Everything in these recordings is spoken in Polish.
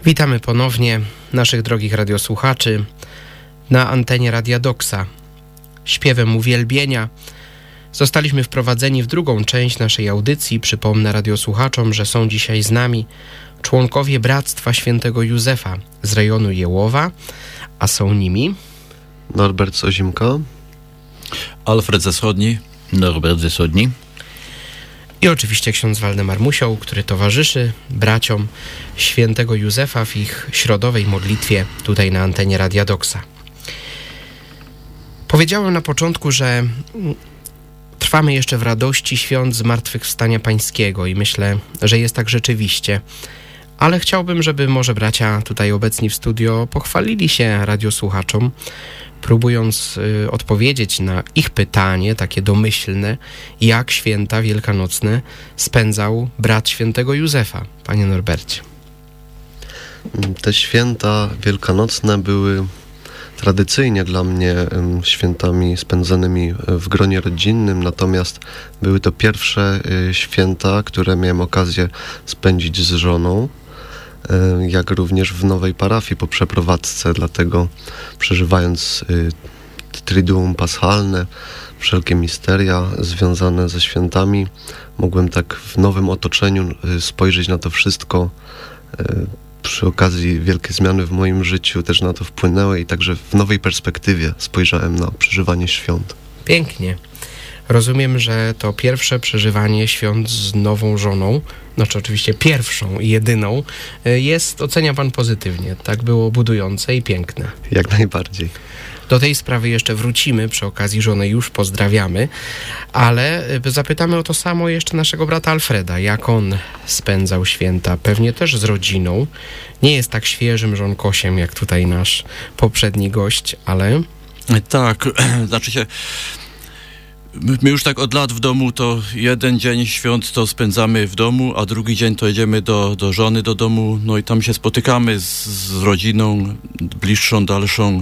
Witamy ponownie naszych drogich radiosłuchaczy na antenie Radia Doksa. Śpiewem uwielbienia zostaliśmy wprowadzeni w drugą część naszej audycji. Przypomnę radiosłuchaczom, że są dzisiaj z nami członkowie Bractwa Świętego Józefa z rejonu Jełowa, a są nimi Norbert z Ozimka, Alfred ze Wschodni, Norbert ze Wschodni i oczywiście ksiądz Waldemar Musioł, który towarzyszy braciom Świętego Józefa w ich środowej modlitwie tutaj na antenie Radia Doksa. Powiedziałem na początku, że trwamy jeszcze w radości świąt Zmartwychwstania Pańskiego i myślę, że jest tak rzeczywiście. Ale chciałbym, żeby może bracia tutaj obecni w studio pochwalili się radiosłuchaczom, próbując odpowiedzieć na ich pytanie, takie domyślne, jak święta wielkanocne spędzał brat Świętego Józefa. Panie Norbercie. Te święta wielkanocne były tradycyjnie dla mnie świętami spędzanymi w gronie rodzinnym, natomiast były to pierwsze święta, które miałem okazję spędzić z żoną, jak również w nowej parafii po przeprowadzce, dlatego przeżywając Triduum Paschalne, wszelkie misteria związane ze świętami, mogłem tak w nowym otoczeniu spojrzeć na to wszystko. Przy okazji wielkie zmiany w moim życiu też na to wpłynęły i także w nowej perspektywie spojrzałem na przeżywanie świąt. Pięknie. Rozumiem, że to pierwsze przeżywanie świąt z nową żoną, znaczy oczywiście pierwszą i jedyną, ocenia pan pozytywnie. Tak było budujące i piękne. Jak najbardziej. Do tej sprawy jeszcze wrócimy, przy okazji żonę już pozdrawiamy, ale zapytamy o to samo jeszcze naszego brata Alfreda, jak on spędzał święta, pewnie też z rodziną. Nie jest tak świeżym żonkosiem, jak tutaj nasz poprzedni gość, ale... Tak, znaczy się, my już tak od lat w domu to jeden dzień świąt to spędzamy w domu, a drugi dzień to jedziemy do żony do domu, no i tam się spotykamy z rodziną bliższą, dalszą.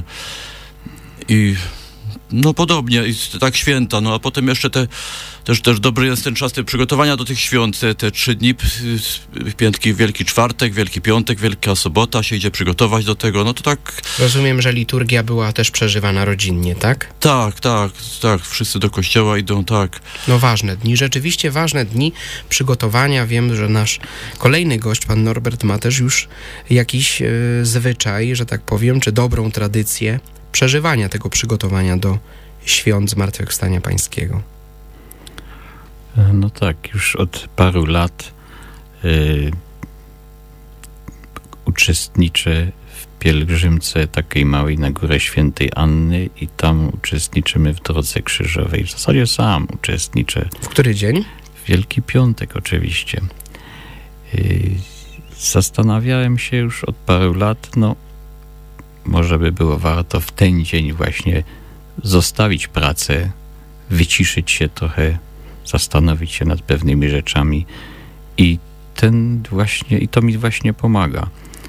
I no podobnie, i tak święta, no a potem jeszcze też dobry jest ten czas przygotowania do tych świąt, te 3 dni, piątki, Wielki Czwartek, Wielki Piątek, Wielka Sobota, się idzie przygotować do tego, no to tak... Rozumiem, że liturgia była też przeżywana rodzinnie, tak? Tak, wszyscy do kościoła idą, tak. No ważne dni, rzeczywiście ważne dni przygotowania. Wiem, że nasz kolejny gość, pan Norbert, ma też już jakiś zwyczaj, że tak powiem, czy dobrą tradycję przeżywania tego przygotowania do świąt Zmartwychwstania Pańskiego. No tak, już od paru lat uczestniczę w pielgrzymce takiej małej na Górę Świętej Anny i tam uczestniczymy w Drodze Krzyżowej. W zasadzie sam uczestniczę. W który dzień? W Wielki Piątek oczywiście. Zastanawiałem się już od paru lat, może by było warto w ten dzień właśnie zostawić pracę, wyciszyć się trochę, zastanowić się nad pewnymi rzeczami i to mi właśnie pomaga.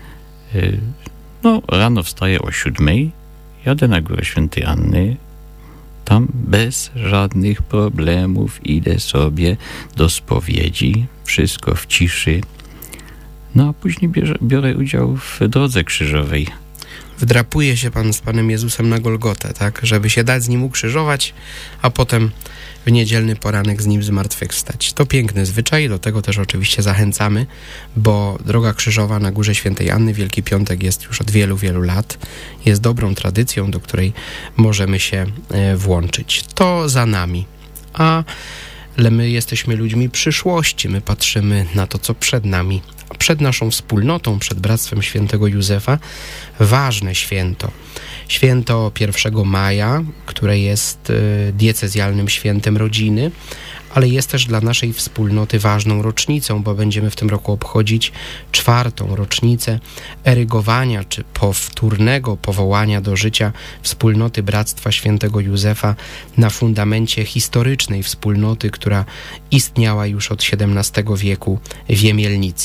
Rano wstaję o 7:00, jadę na Górę Świętej Anny, tam bez żadnych problemów idę sobie do spowiedzi, wszystko w ciszy, a później biorę udział w Drodze Krzyżowej. Wdrapuje się pan z Panem Jezusem na Golgotę, tak? Żeby się dać z Nim ukrzyżować, a potem w niedzielny poranek z Nim zmartwychwstać. To piękny zwyczaj, do tego też oczywiście zachęcamy, bo Droga Krzyżowa na Górze Świętej Anny, Wielki Piątek jest już od wielu, wielu lat. Jest dobrą tradycją, do której możemy się włączyć. To za nami, ale my jesteśmy ludźmi przyszłości, my patrzymy na to, co przed nami. Przed naszą wspólnotą, przed Bractwem Świętego Józefa, ważne święto. Święto 1 maja, które jest diecezjalnym świętem rodziny, ale jest też dla naszej wspólnoty ważną rocznicą, bo będziemy w tym roku obchodzić 4. rocznicę erygowania czy powtórnego powołania do życia wspólnoty Bractwa Świętego Józefa na fundamencie historycznej wspólnoty, która istniała już od XVII wieku w Jemielnicy.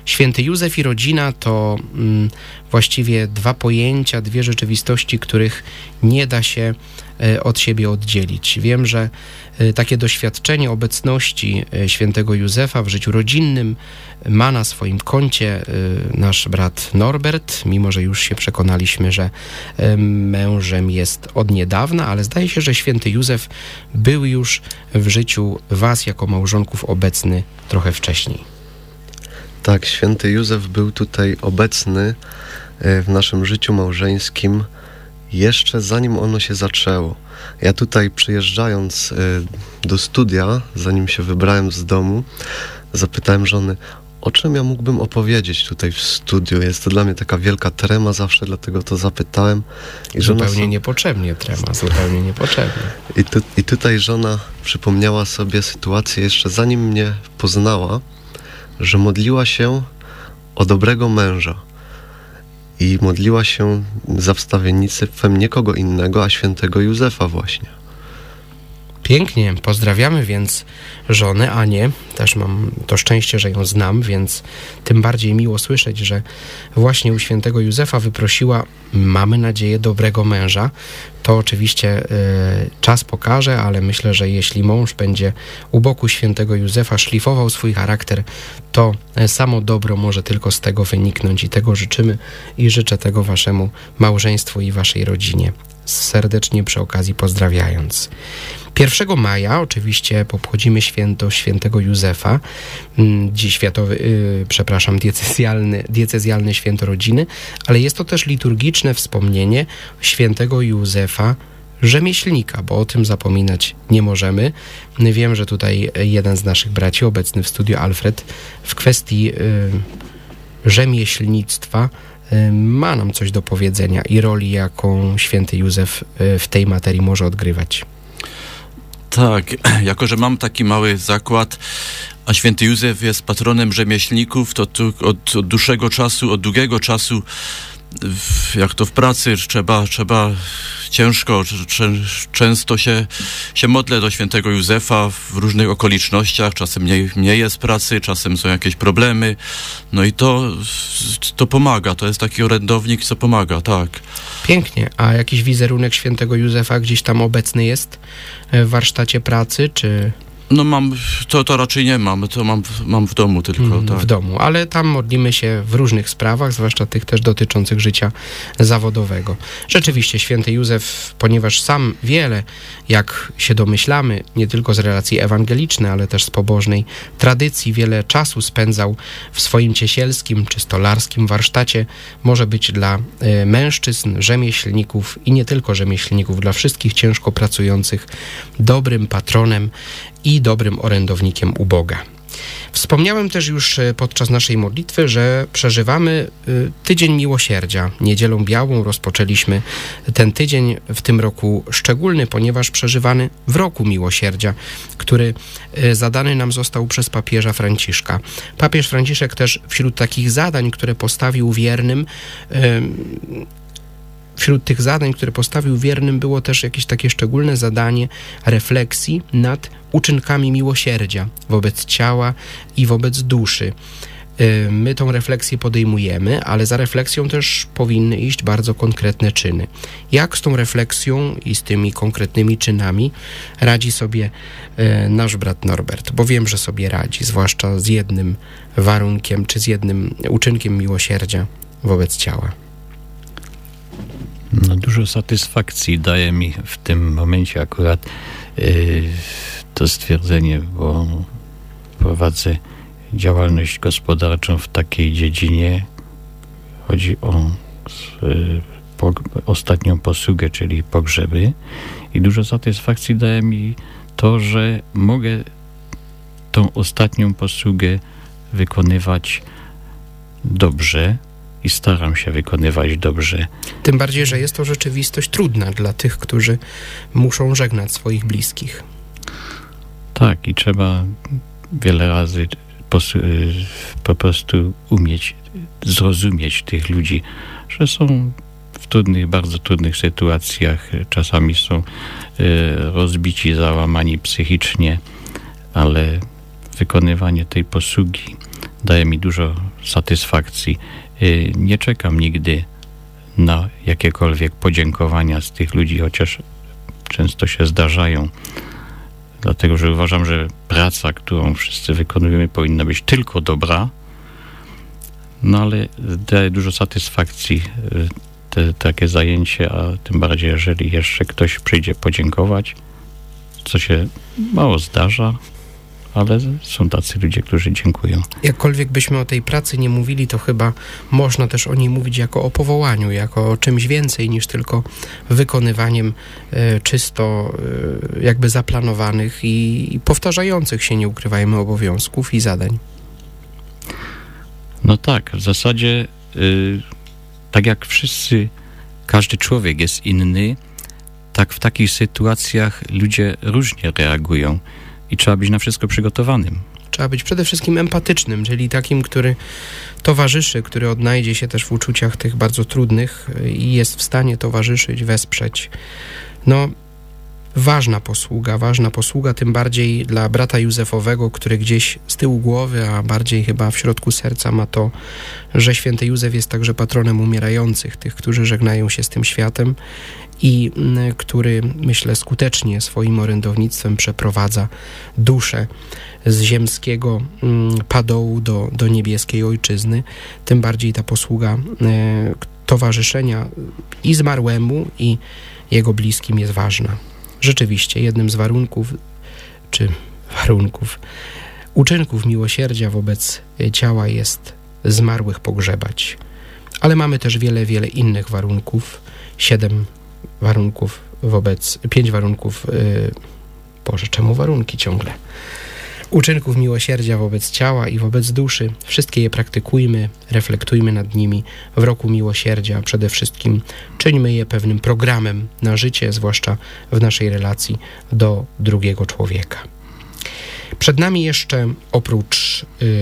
Święty Józef i rodzina to właściwie dwa pojęcia, dwie rzeczywistości, których nie da się od siebie oddzielić. Wiem, że takie doświadczenie obecności świętego Józefa w życiu rodzinnym ma na swoim koncie nasz brat Norbert, mimo że już się przekonaliśmy, że mężem jest od niedawna, ale zdaje się, że święty Józef był już w życiu was jako małżonków obecny trochę wcześniej. Tak, święty Józef był tutaj obecny w naszym życiu małżeńskim jeszcze zanim ono się zaczęło. Ja tutaj przyjeżdżając do studia, zanim się wybrałem z domu, zapytałem żony, o czym ja mógłbym opowiedzieć tutaj w studiu. Jest to dla mnie taka wielka trema zawsze, dlatego to zapytałem. I zupełnie niepotrzebnie trema, zupełnie niepotrzebnie. I tutaj żona przypomniała sobie sytuację jeszcze zanim mnie poznała, że modliła się o dobrego męża. I modliła się za wstawiennictwem nie kogo innego, a świętego Józefa właśnie. Pięknie, pozdrawiamy więc żonę Anię, też mam to szczęście, że ją znam, więc tym bardziej miło słyszeć, że właśnie u świętego Józefa wyprosiła, mamy nadzieję, dobrego męża. To oczywiście czas pokaże, ale myślę, że jeśli mąż będzie u boku świętego Józefa szlifował swój charakter, to samo dobro może tylko z tego wyniknąć i tego życzymy i życzę tego waszemu małżeństwu i waszej rodzinie. Serdecznie przy okazji pozdrawiając. 1 maja oczywiście obchodzimy święto świętego Józefa, dziś diecezjalne święto rodziny, ale jest to też liturgiczne wspomnienie świętego Józefa rzemieślnika, bo o tym zapominać nie możemy. Wiem, że tutaj jeden z naszych braci obecny w studiu, Alfred, w kwestii rzemieślnictwa ma nam coś do powiedzenia i roli, jaką święty Józef w tej materii może odgrywać. Tak, jako że mam taki mały zakład, a święty Józef jest patronem rzemieślników, to tu od długiego czasu, jak to w pracy, trzeba ciężko, często się modlę do świętego Józefa w różnych okolicznościach, czasem mniej jest pracy, czasem są jakieś problemy, no i to pomaga, to jest taki orędownik, co pomaga, tak. Pięknie, a jakiś wizerunek świętego Józefa gdzieś tam obecny jest w warsztacie pracy, czy... No to raczej nie mam, to mam w domu tylko. Tak. W domu, ale tam modlimy się w różnych sprawach, zwłaszcza tych też dotyczących życia zawodowego. Rzeczywiście święty Józef, ponieważ sam wiele, jak się domyślamy, nie tylko z relacji ewangelicznej, ale też z pobożnej tradycji, wiele czasu spędzał w swoim ciesielskim czy stolarskim warsztacie, może być dla mężczyzn, rzemieślników i nie tylko rzemieślników, dla wszystkich ciężko pracujących dobrym patronem i dobrym orędownikiem u Boga. Wspomniałem też już podczas naszej modlitwy, że przeżywamy Tydzień Miłosierdzia. Niedzielą Białą rozpoczęliśmy ten tydzień w tym roku szczególny, ponieważ przeżywany w roku Miłosierdzia, który zadany nam został przez papieża Franciszka. Papież Franciszek też wśród takich zadań, które postawił wiernym, wśród tych zadań, które postawił wiernym, było też jakieś takie szczególne zadanie refleksji nad uczynkami miłosierdzia wobec ciała i wobec duszy. My tą refleksję podejmujemy, ale za refleksją też powinny iść bardzo konkretne czyny. Jak z tą refleksją i z tymi konkretnymi czynami radzi sobie nasz brat Norbert? Bo wiem, że sobie radzi, zwłaszcza z jednym warunkiem, czy z jednym uczynkiem miłosierdzia wobec ciała. No, dużo satysfakcji daje mi w tym momencie akurat to stwierdzenie, bo prowadzę działalność gospodarczą w takiej dziedzinie. Chodzi o ostatnią posługę, czyli pogrzeby, i dużo satysfakcji daje mi to, że mogę tą ostatnią posługę wykonywać dobrze i staram się wykonywać dobrze. Tym bardziej, że jest to rzeczywistość trudna dla tych, którzy muszą żegnać swoich bliskich. Tak, i trzeba wiele razy po prostu umieć zrozumieć tych ludzi, że są w trudnych, bardzo trudnych sytuacjach, czasami są rozbici, załamani psychicznie, ale wykonywanie tej posługi daje mi dużo satysfakcji. Nie czekam nigdy na jakiekolwiek podziękowania z tych ludzi, chociaż często się zdarzają. Dlatego, że uważam, że praca, którą wszyscy wykonujemy, powinna być tylko dobra, no ale daje dużo satysfakcji takie zajęcie, a tym bardziej, jeżeli jeszcze ktoś przyjdzie podziękować, co się mało zdarza, ale są tacy ludzie, którzy dziękują. Jakkolwiek byśmy o tej pracy nie mówili, to chyba można też o niej mówić jako o powołaniu, jako o czymś więcej niż tylko wykonywaniem czysto jakby zaplanowanych i powtarzających się, nie ukrywajmy, obowiązków i zadań. No tak, w zasadzie tak jak wszyscy, każdy człowiek jest inny, tak w takich sytuacjach ludzie różnie reagują i trzeba być na wszystko przygotowanym. Trzeba być przede wszystkim empatycznym, czyli takim, który towarzyszy, który odnajdzie się też w uczuciach tych bardzo trudnych i jest w stanie towarzyszyć, wesprzeć. No, ważna posługa, tym bardziej dla brata Józefowego, który gdzieś z tyłu głowy, a bardziej chyba w środku serca ma to, że święty Józef jest także patronem umierających, tych, którzy żegnają się z tym światem i który, myślę, skutecznie swoim orędownictwem przeprowadza duszę z ziemskiego padołu do niebieskiej ojczyzny. Tym bardziej ta posługa towarzyszenia i zmarłemu, i jego bliskim jest ważna. Rzeczywiście, jednym z uczynków miłosierdzia wobec ciała jest zmarłych pogrzebać. Ale mamy też wiele, wiele innych warunków. 5 warunków, czemu warunki ciągle? Uczynków miłosierdzia wobec ciała i wobec duszy. Wszystkie je praktykujmy, reflektujmy nad nimi. W roku miłosierdzia przede wszystkim czyńmy je pewnym programem na życie, zwłaszcza w naszej relacji do drugiego człowieka. Przed nami jeszcze oprócz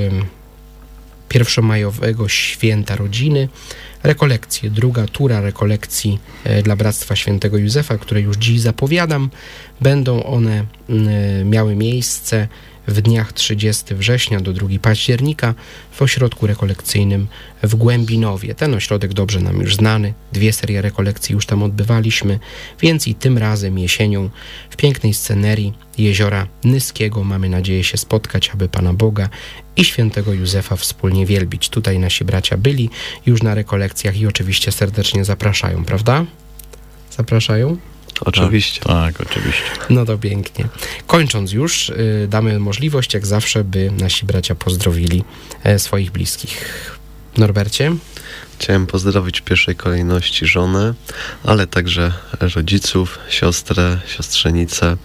pierwszomajowego święta rodziny rekolekcje, druga tura rekolekcji dla Bractwa Świętego Józefa, które już dziś zapowiadam. Będą one miały miejsce w dniach 30 września do 2 października w ośrodku rekolekcyjnym w Głębinowie. Ten ośrodek dobrze nam już znany, 2 serie rekolekcji już tam odbywaliśmy, więc i tym razem jesienią w pięknej scenerii Jeziora Nyskiego mamy nadzieję się spotkać, aby Pana Boga i Świętego Józefa wspólnie wielbić. Tutaj nasi bracia byli już na rekolekcjach i oczywiście serdecznie zapraszają, prawda? Zapraszają? Oczywiście. Tak, oczywiście. No to pięknie. Kończąc już, damy możliwość, jak zawsze, by nasi bracia pozdrowili swoich bliskich. Norbercie? Chciałem pozdrowić w pierwszej kolejności żonę, ale także rodziców, siostrę, siostrzenicę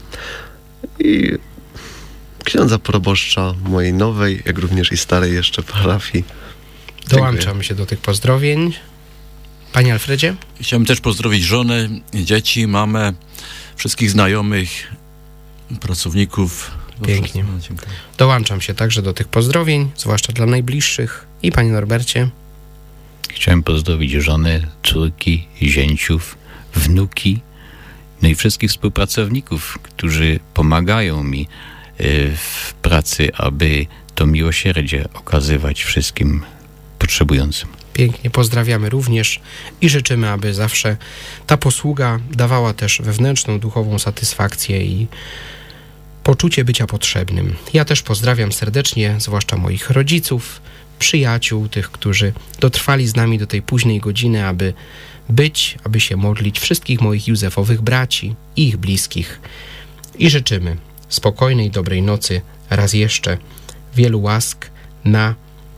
i księdza proboszcza mojej nowej, jak również i starej jeszcze parafii. Dołączam się do tych pozdrowień. Panie Alfredzie? Chciałem też pozdrowić żonę, dzieci, mamę, wszystkich znajomych, pracowników. Pięknie. Dołączam się także do tych pozdrowień, zwłaszcza dla najbliższych. I Panie Norbercie? Chciałem pozdrowić żonę, córki, zięciów, wnuki, no i wszystkich współpracowników, którzy pomagają mi w pracy, aby to miłosierdzie okazywać wszystkim potrzebującym. Pięknie, pozdrawiamy również i życzymy, aby zawsze ta posługa dawała też wewnętrzną, duchową satysfakcję i poczucie bycia potrzebnym. Ja też pozdrawiam serdecznie, zwłaszcza moich rodziców, przyjaciół, tych, którzy dotrwali z nami do tej późnej godziny, aby się modlić, wszystkich moich Józefowych braci i ich bliskich. I życzymy spokojnej, dobrej nocy, raz jeszcze wielu łask na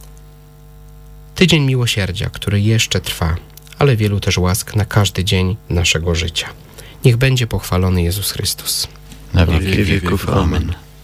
Tydzień Miłosierdzia, który jeszcze trwa, ale wielu też łask na każdy dzień naszego życia. Niech będzie pochwalony Jezus Chrystus. Na wieki wieków. Amen.